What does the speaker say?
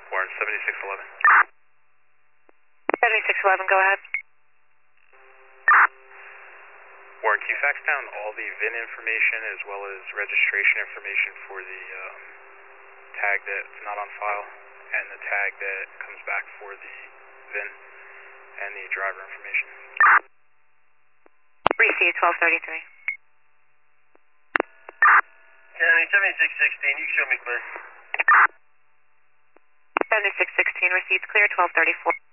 Warren 7611. 7611, go ahead. Warren, can you fax down all the VIN information as well as registration information for the tag that's not on file and the tag that comes back for the VIN and the driver information? Received 1233. County 7616, you can show me clear. 7616, received clear 1234.